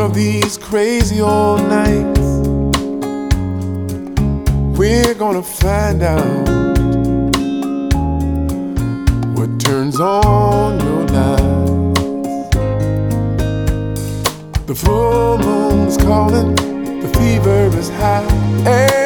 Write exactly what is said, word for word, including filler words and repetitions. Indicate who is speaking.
Speaker 1: of these crazy old nights, we're gonna find out what turns on your lights. The full moon's calling, the fever is high,